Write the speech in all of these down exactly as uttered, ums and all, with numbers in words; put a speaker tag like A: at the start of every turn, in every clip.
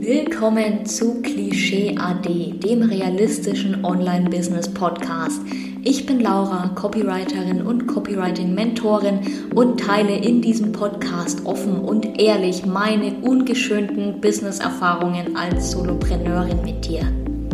A: Willkommen zu Klischee A D, dem realistischen Online-Business-Podcast. Ich bin Laura, Copywriterin und Copywriting-Mentorin und teile in diesem Podcast offen und ehrlich meine ungeschönten Business-Erfahrungen als Solopreneurin mit dir.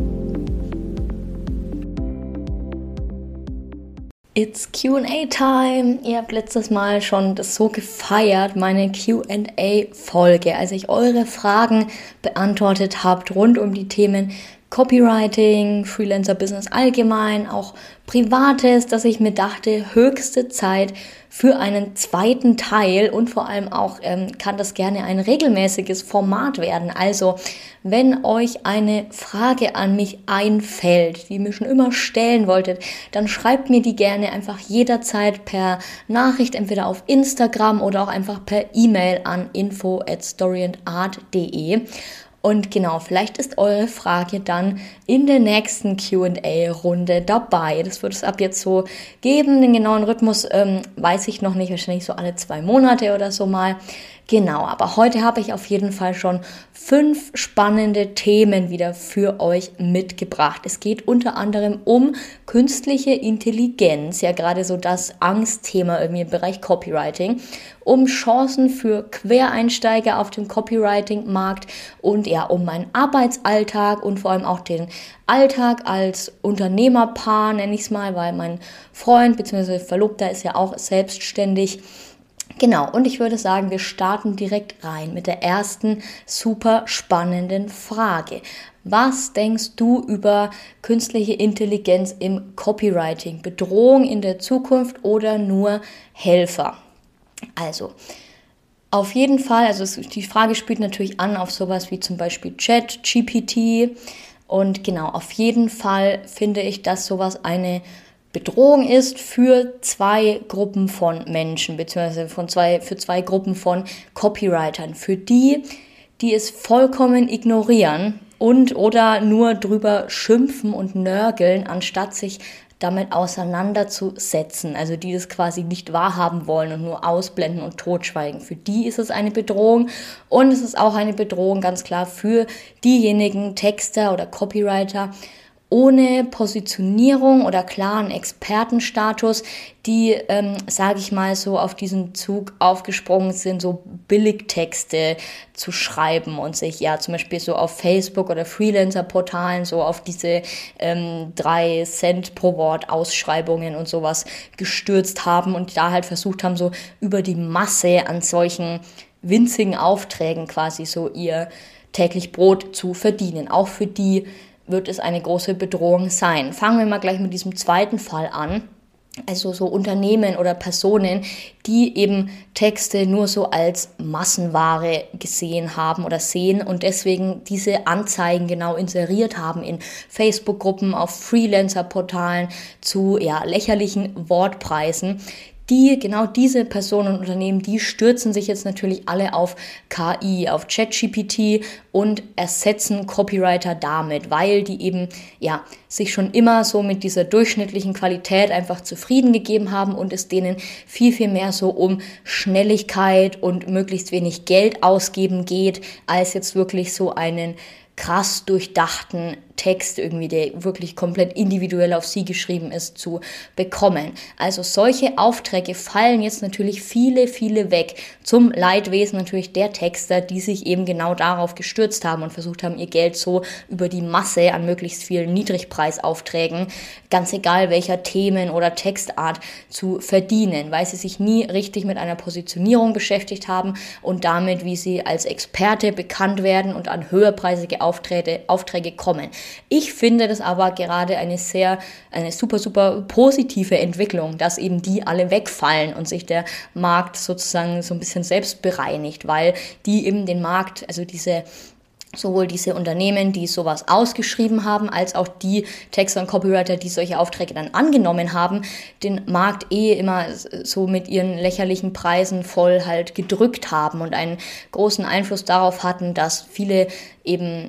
A: It's Q and A time. Ihr habt letztes Mal schon das so gefeiert, meine Q and A-Folge, als ich eure Fragen beantwortet habt rund um die Themen Copywriting, Freelancer-Business allgemein, auch Privates, dass ich mir dachte, höchste Zeit für einen zweiten Teil und vor allem auch ähm, kann das gerne ein regelmäßiges Format werden. Also, wenn euch eine Frage an mich einfällt, die ihr mir schon immer stellen wolltet, dann schreibt mir die gerne einfach jederzeit per Nachricht, entweder auf Instagram oder auch einfach per E-Mail an info at storyandart punkt de. Und genau, vielleicht ist eure Frage dann in der nächsten Q and A-Runde dabei. Das wird es ab jetzt so geben. Den genauen Rhythmus ähm, weiß ich noch nicht, wahrscheinlich so alle zwei Monate oder so mal. Genau, aber heute habe ich auf jeden Fall schon fünf spannende Themen wieder für euch mitgebracht. Es geht unter anderem um künstliche Intelligenz, ja gerade so das Angstthema irgendwie im Bereich Copywriting, um Chancen für Quereinsteiger auf dem Copywriting-Markt und ja um meinen Arbeitsalltag und vor allem auch den Alltag als Unternehmerpaar, nenne ich es mal, weil mein Freund bzw. Verlobter ist ja auch selbstständig. Genau, und ich würde sagen, wir starten direkt rein mit der ersten super spannenden Frage. Was denkst du über künstliche Intelligenz im Copywriting? Bedrohung in der Zukunft oder nur Helfer? Also, auf jeden Fall, also es, die Frage spielt natürlich an auf sowas wie zum Beispiel Chat G P T. Und genau, auf jeden Fall finde ich, dass sowas eine Bedrohung ist für zwei Gruppen von Menschen, beziehungsweise von zwei, für zwei Gruppen von Copywritern. Für die, die es vollkommen ignorieren und oder nur drüber schimpfen und nörgeln, anstatt sich damit auseinanderzusetzen, also die das quasi nicht wahrhaben wollen und nur ausblenden und totschweigen. Für die ist es eine Bedrohung und es ist auch eine Bedrohung ganz klar für diejenigen Texter oder Copywriter, ohne Positionierung oder klaren Expertenstatus, die, ähm, sage ich mal, so auf diesen Zug aufgesprungen sind, so Billigtexte zu schreiben und sich ja zum Beispiel so auf Facebook oder Freelancer-Portalen so auf diese ähm, drei Cent pro Wort Ausschreibungen und sowas gestürzt haben und da halt versucht haben, so über die Masse an solchen winzigen Aufträgen quasi so ihr täglich Brot zu verdienen. Auch für die wird es eine große Bedrohung sein. Fangen wir mal gleich mit diesem zweiten Fall an. Also so Unternehmen oder Personen, die eben Texte nur so als Massenware gesehen haben oder sehen und deswegen diese Anzeigen genau inseriert haben in Facebook-Gruppen, auf Freelancer-Portalen zu ja, lächerlichen Wortpreisen. Die, genau diese Personen und Unternehmen, die stürzen sich jetzt natürlich alle auf K I, auf Chat G P T und ersetzen Copywriter damit, weil die eben ja sich schon immer so mit dieser durchschnittlichen Qualität einfach zufrieden gegeben haben und es denen viel, viel mehr so um Schnelligkeit und möglichst wenig Geld ausgeben geht, als jetzt wirklich so einen krass durchdachten Text irgendwie, der wirklich komplett individuell auf sie geschrieben ist, zu bekommen. Also solche Aufträge fallen jetzt natürlich viele, viele weg. Zum Leidwesen natürlich der Texter, die sich eben genau darauf gestürzt haben und versucht haben, ihr Geld so über die Masse an möglichst vielen Niedrigpreisaufträgen, ganz egal welcher Themen- oder Textart, zu verdienen, weil sie sich nie richtig mit einer Positionierung beschäftigt haben und damit, wie sie als Experte bekannt werden und an höherpreisige Aufträge, Aufträge kommen. Ich finde das aber gerade eine sehr, eine super, super positive Entwicklung, dass eben die alle wegfallen und sich der Markt sozusagen so ein bisschen selbst bereinigt, weil die eben den Markt, also diese sowohl diese Unternehmen, die sowas ausgeschrieben haben, als auch die Texter und Copywriter, die solche Aufträge dann angenommen haben, den Markt eh immer so mit ihren lächerlichen Preisen voll halt gedrückt haben und einen großen Einfluss darauf hatten, dass viele eben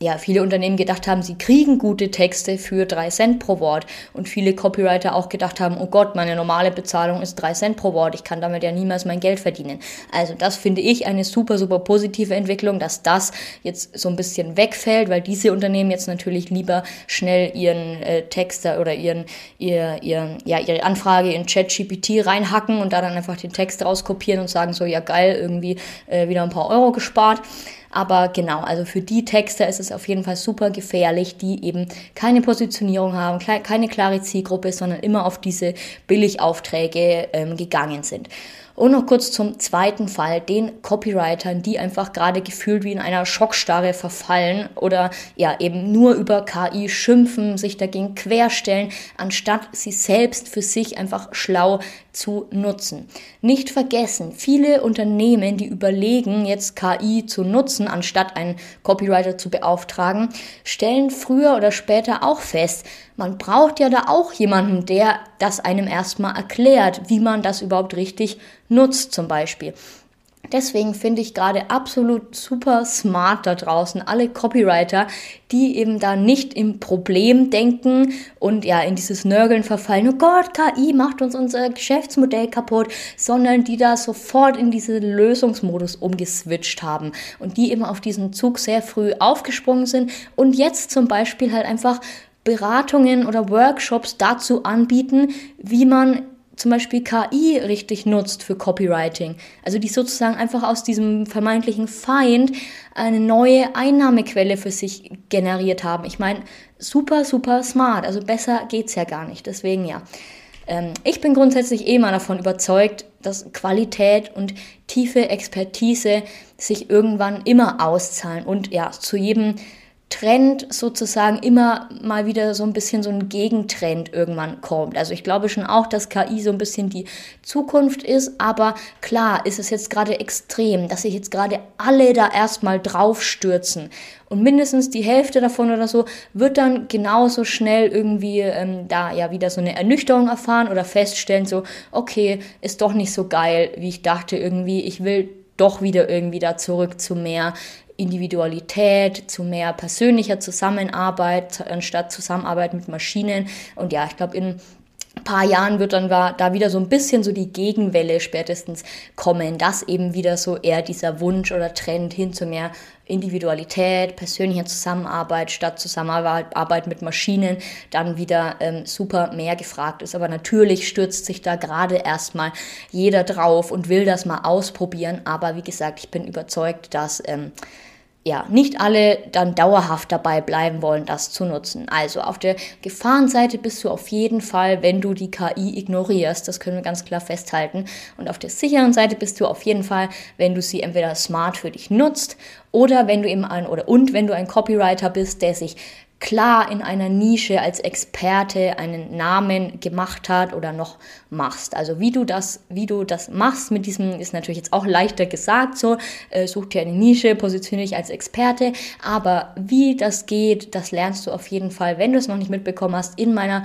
A: ja, viele Unternehmen gedacht haben, sie kriegen gute Texte für drei Cent pro Wort und viele Copywriter auch gedacht haben, oh Gott, meine normale Bezahlung ist drei Cent pro Wort, ich kann damit ja niemals mein Geld verdienen. Also das finde ich eine super, super positive Entwicklung, dass das jetzt so ein bisschen wegfällt, weil diese Unternehmen jetzt natürlich lieber schnell ihren äh, Text oder ihren, ihr, ihr, ja, ihre Anfrage in ChatGPT reinhacken und da dann einfach den Text rauskopieren und sagen so, ja geil, irgendwie äh, wieder ein paar Euro gespart. Aber genau, also für die Texte ist es auf jeden Fall super gefährlich, die eben keine Positionierung haben, keine klare Zielgruppe, sondern immer auf diese Billigaufträge ähm, gegangen sind. Und noch kurz zum zweiten Fall, den Copywritern, die einfach gerade gefühlt wie in einer Schockstarre verfallen oder ja eben nur über K I schimpfen, sich dagegen querstellen, anstatt sie selbst für sich einfach schlau zu nutzen. Nicht vergessen, viele Unternehmen, die überlegen, jetzt K I zu nutzen, anstatt einen Copywriter zu beauftragen, stellen früher oder später auch fest, man braucht ja da auch jemanden, der das einem erstmal erklärt, wie man das überhaupt richtig nutzt zum Beispiel. Deswegen finde ich gerade absolut super smart da draußen alle Copywriter, die eben da nicht im Problem denken und ja in dieses Nörgeln verfallen, oh Gott, K I macht uns unser Geschäftsmodell kaputt, sondern die da sofort in diesen Lösungsmodus umgeswitcht haben und die eben auf diesen Zug sehr früh aufgesprungen sind und jetzt zum Beispiel halt einfach Beratungen oder Workshops dazu anbieten, wie man zum Beispiel K I richtig nutzt für Copywriting. Also die sozusagen einfach aus diesem vermeintlichen Feind eine neue Einnahmequelle für sich generiert haben. Ich meine, super, super smart. Also besser geht's ja gar nicht. Deswegen ja. Ähm, ich bin grundsätzlich eh mal davon überzeugt, dass Qualität und tiefe Expertise sich irgendwann immer auszahlen und ja, zu jedem Trend sozusagen immer mal wieder so ein bisschen so ein Gegentrend irgendwann kommt. Also ich glaube schon auch, dass K I so ein bisschen die Zukunft ist, aber klar ist es jetzt gerade extrem, dass sich jetzt gerade alle da erstmal draufstürzen und mindestens die Hälfte davon oder so wird dann genauso schnell irgendwie ähm, da ja wieder so eine Ernüchterung erfahren oder feststellen so, okay, ist doch nicht so geil, wie ich dachte irgendwie, ich will doch wieder irgendwie da zurück zu mehr Individualität, zu mehr persönlicher Zusammenarbeit anstatt Zusammenarbeit mit Maschinen. Und ja, ich glaube, in ein paar Jahren wird dann da wieder so ein bisschen so die Gegenwelle spätestens kommen, dass eben wieder so eher dieser Wunsch oder Trend hin zu mehr Individualität, persönlicher Zusammenarbeit statt Zusammenarbeit mit Maschinen dann wieder ähm, super mehr gefragt ist. Aber natürlich stürzt sich da gerade erstmal jeder drauf und will das mal ausprobieren. Aber wie gesagt, ich bin überzeugt, dass ähm, ja, nicht alle dann dauerhaft dabei bleiben wollen, das zu nutzen. Also auf der Gefahrenseite bist du auf jeden Fall, wenn du die K I ignorierst, das können wir ganz klar festhalten. Und auf der sicheren Seite bist du auf jeden Fall, wenn du sie entweder smart für dich nutzt oder wenn du eben ein oder und wenn du ein Copywriter bist, der sich klar in einer Nische als Experte einen Namen gemacht hat oder noch machst. Also wie du das, wie du das machst mit diesem, ist natürlich jetzt auch leichter gesagt, so, äh, such dir eine Nische, positioniere dich als Experte, aber wie das geht, das lernst du auf jeden Fall, wenn du es noch nicht mitbekommen hast, in meiner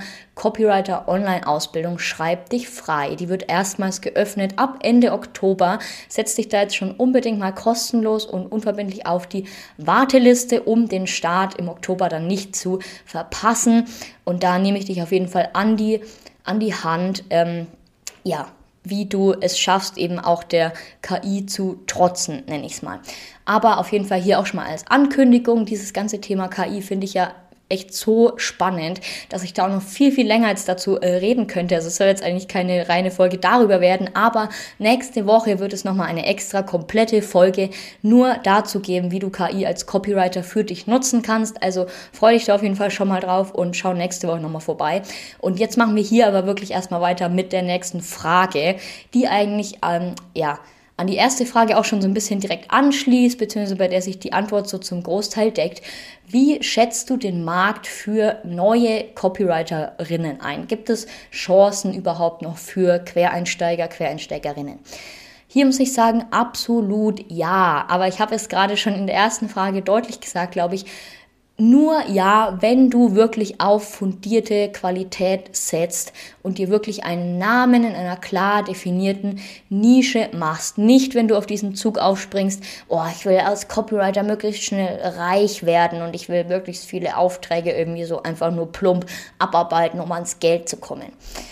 A: Copywriter-Online-Ausbildung Schreib dich frei. Die wird erstmals geöffnet ab Ende Oktober. Setz dich da jetzt schon unbedingt mal kostenlos und unverbindlich auf die Warteliste, um den Start im Oktober dann nicht zu verpassen. Und da nehme ich dich auf jeden Fall an die, an die Hand, ähm, ja, wie du es schaffst, eben auch der K I zu trotzen, nenne ich es mal. Aber auf jeden Fall hier auch schon mal als Ankündigung, dieses ganze Thema K I finde ich ja echt so spannend, dass ich da auch noch viel, viel länger jetzt dazu äh, reden könnte. Also es soll jetzt eigentlich keine reine Folge darüber werden, aber nächste Woche wird es nochmal eine extra komplette Folge nur dazu geben, wie du K I als Copywriter für dich nutzen kannst. Also freu dich da auf jeden Fall schon mal drauf und schau nächste Woche nochmal vorbei. Und jetzt machen wir hier aber wirklich erstmal weiter mit der nächsten Frage, die eigentlich, ähm, ja, an die erste Frage auch schon so ein bisschen direkt anschließt, beziehungsweise bei der sich die Antwort so zum Großteil deckt. Wie schätzt du den Markt für neue Copywriterinnen ein? Gibt es Chancen überhaupt noch für Quereinsteiger, Quereinsteigerinnen? Hier muss ich sagen, absolut ja. Aber ich habe es gerade schon in der ersten Frage deutlich gesagt, glaube ich, Nur ja, wenn du wirklich auf fundierte Qualität setzt und dir wirklich einen Namen in einer klar definierten Nische machst. Nicht, wenn du auf diesen Zug aufspringst, oh, ich will als Copywriter möglichst schnell reich werden und ich will möglichst viele Aufträge irgendwie so einfach nur plump abarbeiten, um ans Geld zu kommen.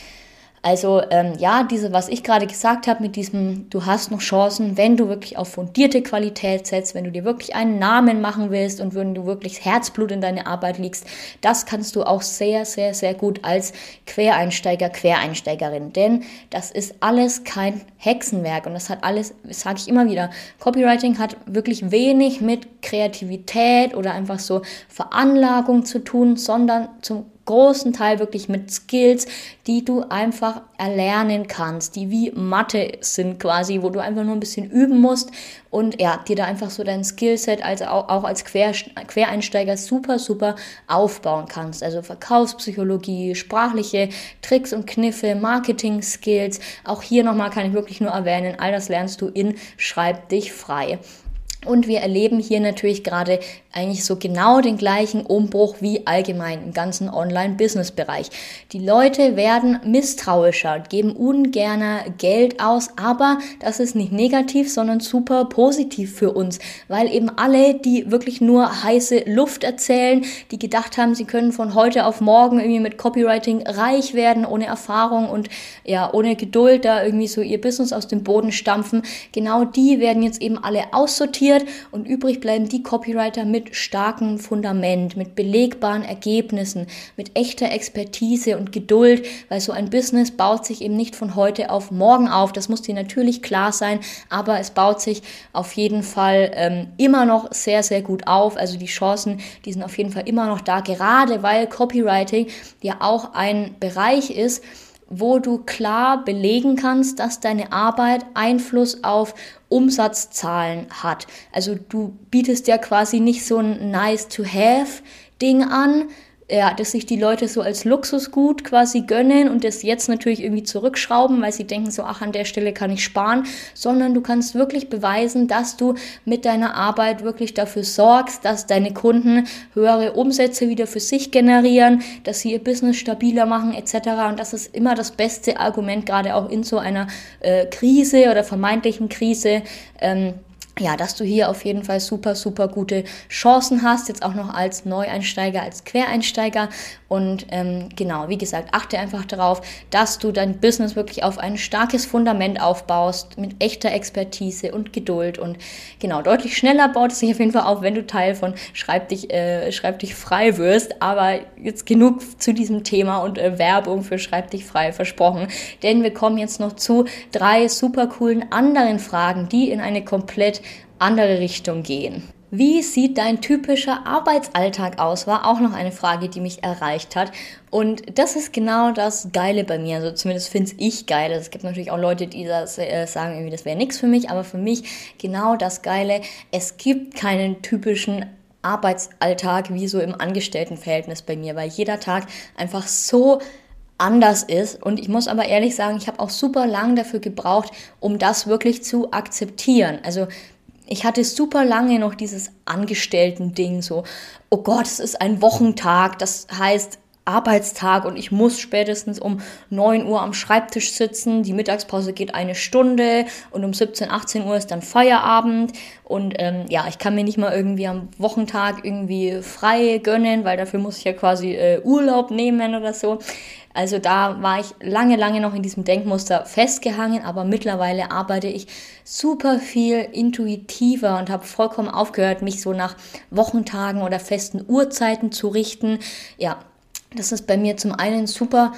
A: Also ähm, ja, diese, was ich gerade gesagt habe mit diesem, du hast noch Chancen, wenn du wirklich auf fundierte Qualität setzt, wenn du dir wirklich einen Namen machen willst und wenn du wirklich Herzblut in deine Arbeit legst, das kannst du auch sehr, sehr, sehr gut als Quereinsteiger, Quereinsteigerin, denn das ist alles kein Hexenwerk und das hat alles, das sage ich immer wieder, Copywriting hat wirklich wenig mit Kreativität oder einfach so Veranlagung zu tun, sondern zum großen Teil wirklich mit Skills, die du einfach erlernen kannst, die wie Mathe sind quasi, wo du einfach nur ein bisschen üben musst und ja, dir da einfach so dein Skillset als auch, auch als Quer, Quereinsteiger super, super aufbauen kannst. Also Verkaufspsychologie, sprachliche Tricks und Kniffe, Marketing-Skills. Auch hier nochmal kann ich wirklich nur erwähnen, all das lernst du in Schreib dich frei. Und wir erleben hier natürlich gerade eigentlich so genau den gleichen Umbruch wie allgemein im ganzen Online-Business-Bereich. Die Leute werden misstrauischer, geben ungerne Geld aus, aber das ist nicht negativ, sondern super positiv für uns, weil eben alle, die wirklich nur heiße Luft erzählen, die gedacht haben, sie können von heute auf morgen irgendwie mit Copywriting reich werden, ohne Erfahrung und ja, ohne Geduld da irgendwie so ihr Business aus dem Boden stampfen, genau die werden jetzt eben alle aussortiert und übrig bleiben die Copywriter mit starkem Fundament, mit belegbaren Ergebnissen, mit echter Expertise und Geduld, weil so ein Business baut sich eben nicht von heute auf morgen auf, das muss dir natürlich klar sein, aber es baut sich auf jeden Fall ähm, immer noch sehr, sehr gut auf, also die Chancen, die sind auf jeden Fall immer noch da, gerade weil Copywriting ja auch ein Bereich ist, wo du klar belegen kannst, dass deine Arbeit Einfluss auf Umsatzzahlen hat. Also du bietest ja quasi nicht so ein Nice-to-have-Ding an, ja, dass sich die Leute so als Luxusgut quasi gönnen und das jetzt natürlich irgendwie zurückschrauben, weil sie denken so, ach, an der Stelle kann ich sparen, sondern du kannst wirklich beweisen, dass du mit deiner Arbeit wirklich dafür sorgst, dass deine Kunden höhere Umsätze wieder für sich generieren, dass sie ihr Business stabiler machen et cetera. Und das ist immer das beste Argument, gerade auch in so einer äh, Krise oder vermeintlichen Krise, ähm, ja, dass du hier auf jeden Fall super, super gute Chancen hast, jetzt auch noch als Neueinsteiger, als Quereinsteiger und ähm, genau, wie gesagt, achte einfach darauf, dass du dein Business wirklich auf ein starkes Fundament aufbaust, mit echter Expertise und Geduld und genau, deutlich schneller baut es sich auf jeden Fall auf, wenn du Teil von Schreib dich, äh, Schreib dich frei wirst, aber jetzt genug zu diesem Thema und äh, Werbung für Schreib dich frei versprochen, denn wir kommen jetzt noch zu drei super coolen anderen Fragen, die in eine komplett andere Richtung gehen. Wie sieht dein typischer Arbeitsalltag aus? War auch noch eine Frage, die mich erreicht hat. Und das ist genau das Geile bei mir. Also zumindest finde ich geil. Es gibt natürlich auch Leute, die das, äh, sagen, irgendwie, das wäre nichts für mich. Aber für mich genau das Geile. Es gibt keinen typischen Arbeitsalltag wie so im Angestelltenverhältnis bei mir, weil jeder Tag einfach so anders ist und ich muss aber ehrlich sagen, ich habe auch super lang dafür gebraucht, um das wirklich zu akzeptieren. Also ich hatte super lange noch dieses Angestellten-Ding, so, oh Gott, es ist ein Wochentag, das heißt Arbeitstag und ich muss spätestens um neun Uhr am Schreibtisch sitzen, die Mittagspause geht eine Stunde und um siebzehn, achtzehn Uhr ist dann Feierabend und ähm, ja, ich kann mir nicht mal irgendwie am Wochentag irgendwie frei gönnen, weil dafür muss ich ja quasi äh, Urlaub nehmen oder so. Also da war ich lange, lange noch in diesem Denkmuster festgehangen, aber mittlerweile arbeite ich super viel intuitiver und habe vollkommen aufgehört, mich so nach Wochentagen oder festen Uhrzeiten zu richten. Ja, das ist bei mir zum einen super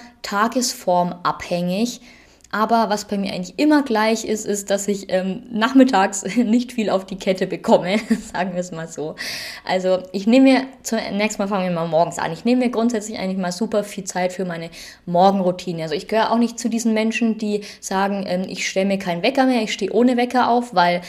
A: tagesformabhängig, aber was bei mir eigentlich immer gleich ist, ist, dass ich ähm, nachmittags nicht viel auf die Kette bekomme, sagen wir es mal so. Also ich nehme mir, zunächst mal fangen wir mal morgens an, ich nehme mir grundsätzlich eigentlich mal super viel Zeit für meine Morgenroutine. Also ich gehöre auch nicht zu diesen Menschen, die sagen, ähm, ich stelle mir keinen Wecker mehr, ich stehe ohne Wecker auf, weil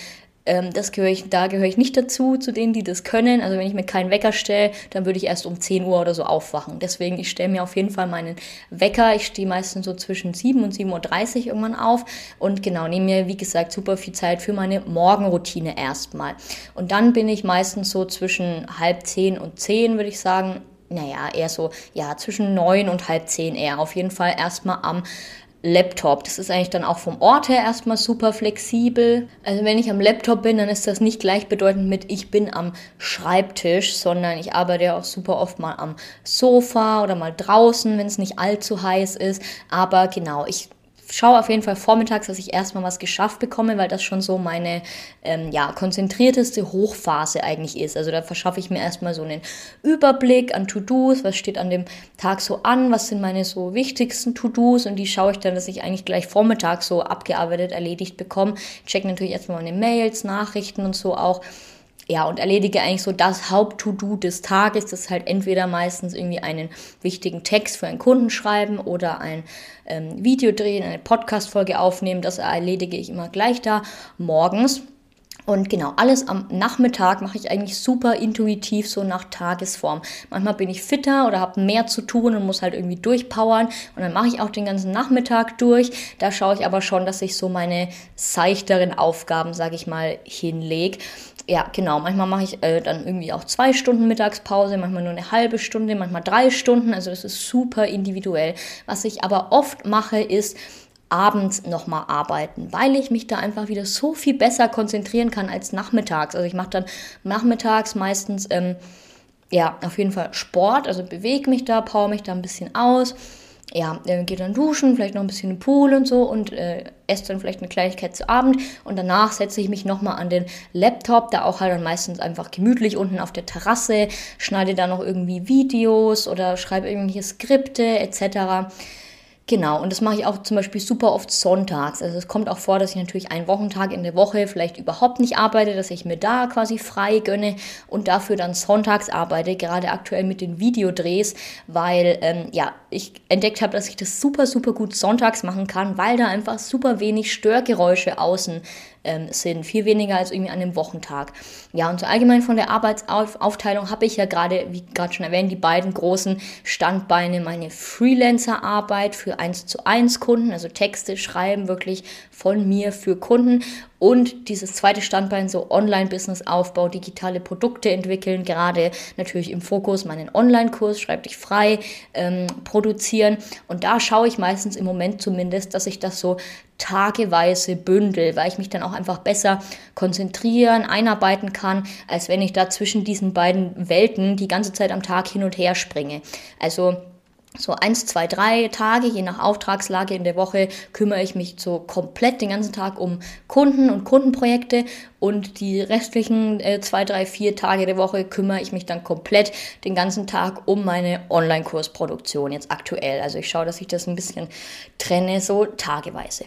A: Ähm, das gehöre ich, da gehöre ich nicht dazu, zu denen, die das können. Also wenn ich mir keinen Wecker stelle, dann würde ich erst um zehn Uhr oder so aufwachen. Deswegen, ich stelle mir auf jeden Fall meinen Wecker. Ich stehe meistens so zwischen sieben und sieben Uhr dreißig irgendwann auf und genau, nehme mir, wie gesagt, super viel Zeit für meine Morgenroutine erstmal. Und dann bin ich meistens so zwischen halb zehn und zehn, würde ich sagen, naja, eher so, ja, zwischen neun und halb zehn eher. Auf jeden Fall erstmal am Laptop. Das ist eigentlich dann auch vom Ort her erstmal super flexibel. Also wenn ich am Laptop bin, dann ist das nicht gleichbedeutend mit ich bin am Schreibtisch, sondern ich arbeite ja auch super oft mal am Sofa oder mal draußen, wenn es nicht allzu heiß ist. Aber genau, ich schaue auf jeden Fall vormittags, dass ich erstmal was geschafft bekomme, weil das schon so meine ähm, ja, konzentrierteste Hochphase eigentlich ist. Also da verschaffe ich mir erstmal so einen Überblick an To-Dos, was steht an dem Tag so an, was sind meine so wichtigsten To-Dos und die schaue ich dann, dass ich eigentlich gleich vormittags so abgearbeitet, erledigt bekomme. Check natürlich erstmal meine Mails, Nachrichten und so auch. Ja, und erledige eigentlich so das Haupt-To-Do des Tages. Das ist halt entweder meistens irgendwie einen wichtigen Text für einen Kunden schreiben oder ein ähm, Video drehen, eine Podcast-Folge aufnehmen. Das erledige ich immer gleich da morgens. Und genau, alles am Nachmittag mache ich eigentlich super intuitiv, so nach Tagesform. Manchmal bin ich fitter oder habe mehr zu tun und muss halt irgendwie durchpowern. Und dann mache ich auch den ganzen Nachmittag durch. Da schaue ich aber schon, dass ich so meine seichteren Aufgaben, sage ich mal, hinlege. Ja, genau, manchmal mache ich äh, dann irgendwie auch zwei Stunden Mittagspause, manchmal nur eine halbe Stunde, manchmal drei Stunden. Also das ist super individuell. Was ich aber oft mache, ist abends nochmal arbeiten, weil ich mich da einfach wieder so viel besser konzentrieren kann als nachmittags. Also ich mache dann nachmittags meistens, ähm, ja, auf jeden Fall Sport, also bewege mich da, power mich da ein bisschen aus. Ja, äh, gehe dann duschen, vielleicht noch ein bisschen im Pool und so und äh, esse dann vielleicht eine Kleinigkeit zu Abend und danach setze ich mich nochmal an den Laptop, da auch halt dann meistens einfach gemütlich unten auf der Terrasse, schneide da noch irgendwie Videos oder schreibe irgendwelche Skripte et cetera. Genau, und das mache ich auch zum Beispiel super oft sonntags. Also es kommt auch vor, dass ich natürlich einen Wochentag in der Woche vielleicht überhaupt nicht arbeite, dass ich mir da quasi frei gönne und dafür dann sonntags arbeite, gerade aktuell mit den Videodrehs, weil ähm, ja, ich entdeckt habe, dass ich das super, super gut sonntags machen kann, weil da einfach super wenig Störgeräusche außen ähm, sind, viel weniger als irgendwie an einem Wochentag. Ja, und so allgemein von der Arbeitsaufteilung habe ich ja gerade, wie gerade schon erwähnt, die beiden großen Standbeine, meine Freelancer-Arbeit für eins zu eins Kunden, also Texte schreiben wirklich von mir für Kunden und dieses zweite Standbein, so Online-Business-Aufbau, digitale Produkte entwickeln, gerade natürlich im Fokus meinen Online-Kurs, schreib dich frei, ähm, produzieren und da schaue ich meistens im Moment zumindest, dass ich das so tageweise bündel, weil ich mich dann auch einfach besser konzentrieren, einarbeiten kann, als wenn ich da zwischen diesen beiden Welten die ganze Zeit am Tag hin und her springe. Also so eins, zwei, drei Tage, je nach Auftragslage in der Woche, kümmere ich mich so komplett den ganzen Tag um Kunden und Kundenprojekte und die restlichen äh, zwei, drei, vier Tage der Woche kümmere ich mich dann komplett den ganzen Tag um meine Online-Kursproduktion jetzt aktuell. Also ich schaue, dass ich das ein bisschen trenne, so tageweise.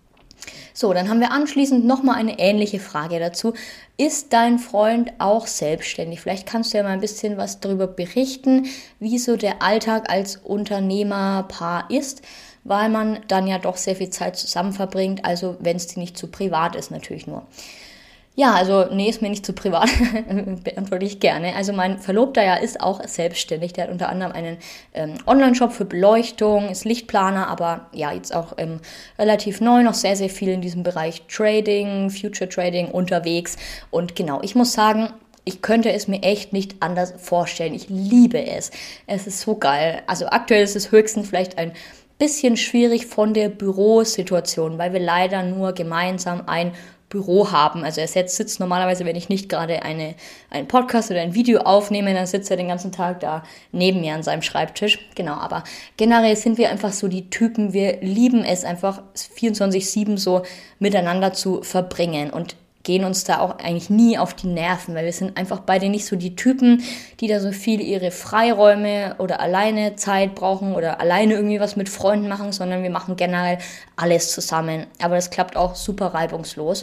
A: So, dann haben wir anschließend nochmal eine ähnliche Frage dazu. Ist dein Freund auch selbstständig? Vielleicht kannst du ja mal ein bisschen was darüber berichten, wie so der Alltag als Unternehmerpaar ist, weil man dann ja doch sehr viel Zeit zusammen verbringt, also wenn es dir nicht zu privat ist natürlich nur. Ja, also nee, ist mir nicht zu privat, beantworte ich gerne. Also mein Verlobter ja ist auch selbstständig, der hat unter anderem einen ähm, Online-Shop für Beleuchtung, ist Lichtplaner, aber ja, jetzt auch ähm, relativ neu, noch sehr, sehr viel in diesem Bereich Trading, Future Trading unterwegs. Und genau, ich muss sagen, ich könnte es mir echt nicht anders vorstellen. Ich liebe es. Es ist so geil. Also aktuell ist es höchstens vielleicht ein bisschen schwierig von der Bürosituation, weil wir leider nur gemeinsam ein Büro haben. Also er sitzt normalerweise, wenn ich nicht gerade eine, einen Podcast oder ein Video aufnehme, dann sitzt er den ganzen Tag da neben mir an seinem Schreibtisch. Genau, aber generell sind wir einfach so die Typen, wir lieben es einfach vierundzwanzig sieben so miteinander zu verbringen und gehen uns da auch eigentlich nie auf die Nerven, weil wir sind einfach beide nicht so die Typen, die da so viel ihre Freiräume oder alleine Zeit brauchen oder alleine irgendwie was mit Freunden machen, sondern wir machen generell alles zusammen. Aber das klappt auch super reibungslos.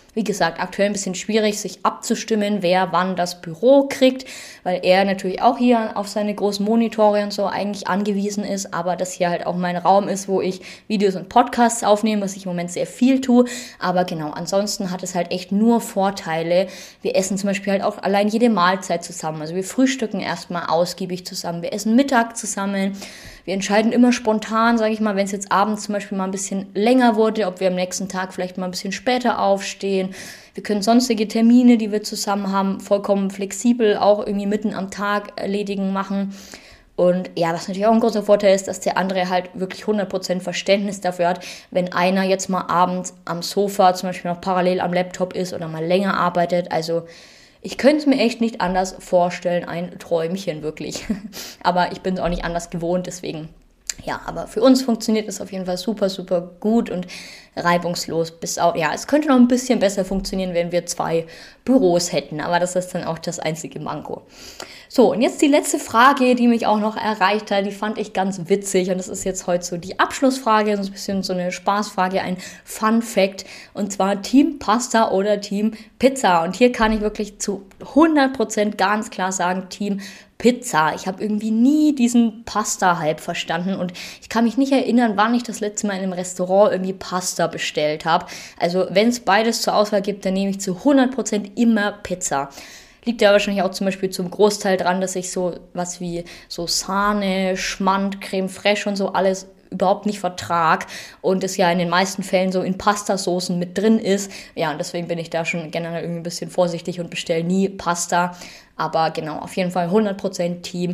A: Wie gesagt, aktuell ein bisschen schwierig, sich abzustimmen, wer wann das Büro kriegt, weil er natürlich auch hier auf seine großen Monitore und so eigentlich angewiesen ist, aber das hier halt auch mein Raum ist, wo ich Videos und Podcasts aufnehme, was ich im Moment sehr viel tue. Aber genau, ansonsten hat es halt echt nur Vorteile. Wir essen zum Beispiel halt auch allein jede Mahlzeit zusammen. Also wir frühstücken erstmal ausgiebig zusammen, wir essen Mittag zusammen. Wir entscheiden immer spontan, sage ich mal, wenn es jetzt abends zum Beispiel mal ein bisschen länger wurde, ob wir am nächsten Tag vielleicht mal ein bisschen später aufstehen. Wir können sonstige Termine, die wir zusammen haben, vollkommen flexibel auch irgendwie mitten am Tag erledigen, machen. Und ja, was natürlich auch ein großer Vorteil ist, dass der andere halt wirklich hundert Prozent Verständnis dafür hat, wenn einer jetzt mal abends am Sofa zum Beispiel noch parallel am Laptop ist oder mal länger arbeitet. Also ich könnte es mir echt nicht anders vorstellen, ein Träumchen wirklich. Aber ich bin es auch nicht anders gewohnt, deswegen, ja, aber für uns funktioniert es auf jeden Fall super, super gut und reibungslos. Bis auch, ja, es könnte noch ein bisschen besser funktionieren, wenn wir zwei Büros hätten, aber das ist dann auch das einzige Manko. So, und jetzt die letzte Frage, die mich auch noch erreicht hat, die fand ich ganz witzig und das ist jetzt heute so die Abschlussfrage, so ein bisschen so eine Spaßfrage, ein Fun Fact, und zwar Team Pasta oder Team Pizza, und hier kann ich wirklich zu hundert Prozent ganz klar sagen, Team Pizza. Ich habe irgendwie nie diesen Pasta-Hype verstanden und ich kann mich nicht erinnern, wann ich das letzte Mal in einem Restaurant irgendwie Pasta bestellt habe. Also wenn es beides zur Auswahl gibt, dann nehme ich zu hundert Prozent immer Pizza. Liegt ja wahrscheinlich auch zum Beispiel zum Großteil dran, dass ich so was wie so Sahne, Schmand, Creme fraiche und so alles überhaupt nicht vertrag und es ja in den meisten Fällen so in Pastasoßen mit drin ist. Ja, und deswegen bin ich da schon generell irgendwie ein bisschen vorsichtig und bestelle nie Pasta. Aber genau, auf jeden Fall hundert Prozent Team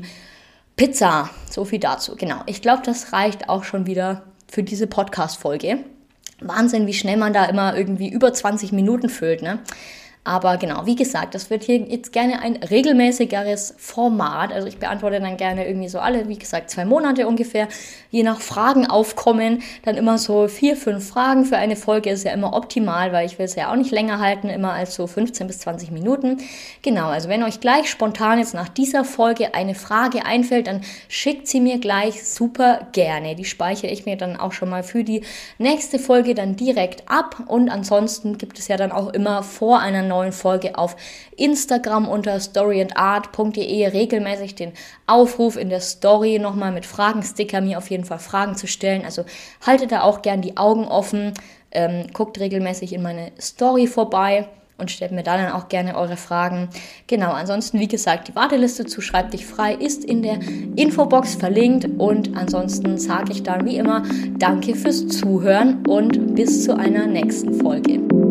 A: Pizza. So viel dazu. Genau, ich glaube, das reicht auch schon wieder für diese Podcast-Folge. Wahnsinn, wie schnell man da immer irgendwie über zwanzig Minuten füllt, ne? Aber genau, wie gesagt, das wird hier jetzt gerne ein regelmäßigeres Format. Also ich beantworte dann gerne irgendwie so alle, wie gesagt, zwei Monate ungefähr, je nach Fragen aufkommen. Dann immer so vier, fünf Fragen für eine Folge ist ja immer optimal, weil ich will es ja auch nicht länger halten, immer als so fünfzehn bis zwanzig Minuten. Genau, also wenn euch gleich spontan jetzt nach dieser Folge eine Frage einfällt, dann schickt sie mir gleich super gerne. Die speichere ich mir dann auch schon mal für die nächste Folge dann direkt ab. Und ansonsten gibt es ja dann auch immer vor einer neuen neuen Folge auf Instagram unter storyandart punkt de regelmäßig den Aufruf in der Story nochmal mit Fragensticker mir auf jeden Fall Fragen zu stellen. Also haltet da auch gern die Augen offen, ähm, guckt regelmäßig in meine Story vorbei und stellt mir da dann auch gerne eure Fragen. Genau, ansonsten, wie gesagt, die Warteliste zu Schreib dich frei ist in der Infobox verlinkt und ansonsten sage ich dann wie immer Danke fürs Zuhören und bis zu einer nächsten Folge.